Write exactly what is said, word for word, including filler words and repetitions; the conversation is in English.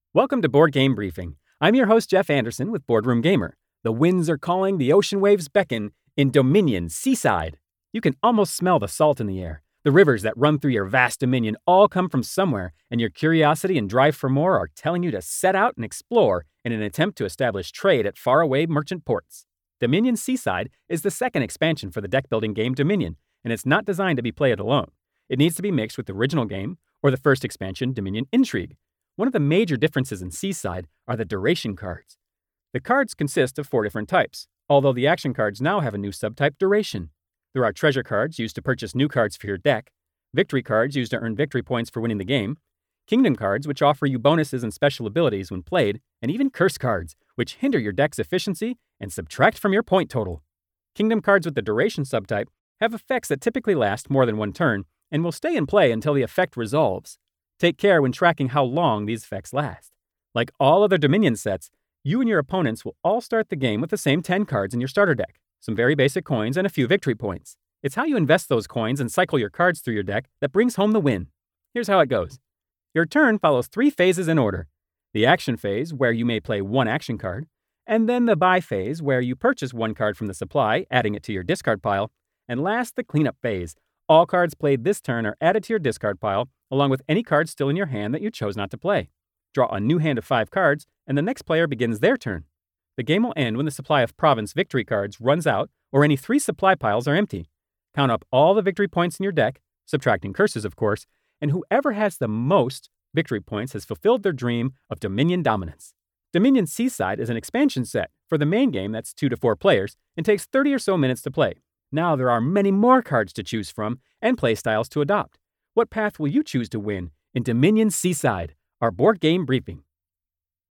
Welcome to Board Game Briefing. I'm your host, Jeff Anderson with Boardroom Gamer. The winds are calling, the ocean waves beckon in Dominion Seaside. You can almost smell the salt in the air. The rivers that run through your vast dominion all come from somewhere, and your curiosity and drive for more are telling you to set out and explore in an attempt to establish trade at faraway merchant ports. Dominion Seaside is the second expansion for the deck-building game Dominion, and it's not designed to be played alone. It needs to be mixed with the original game or the first expansion, Dominion Intrigue. One of the major differences in Seaside are the duration cards. The cards consist of four different types, although the action cards now have a new subtype, Duration. There are treasure cards used to purchase new cards for your deck, victory cards used to earn victory points for winning the game, kingdom cards which offer you bonuses and special abilities when played, and even curse cards, which hinder your deck's efficiency and subtract from your point total. Kingdom cards with the Duration subtype have effects that typically last more than one turn and will stay in play until the effect resolves. Take care when tracking how long these effects last. Like all other Dominion sets, you and your opponents will all start the game with the same ten cards in your starter deck, some very basic coins, and a few victory points. It's how you invest those coins and cycle your cards through your deck that brings home the win. Here's how it goes. Your turn follows three phases in order. The action phase, where you may play one action card, and then the buy phase, where you purchase one card from the supply, adding it to your discard pile, and last, the cleanup phase. All cards played this turn are added to your discard pile, along with any cards still in your hand that you chose not to play. Draw a new hand of five cards, and the next player begins their turn. The game will end when the supply of province victory cards runs out or any three supply piles are empty. Count up all the victory points in your deck, subtracting curses of course, and whoever has the most victory points has fulfilled their dream of Dominion dominance. Dominion Seaside is an expansion set for the main game that's two to four players and takes thirty or so minutes to play. Now there are many more cards to choose from and playstyles to adopt. What path will you choose to win in Dominion Seaside, our board game briefing?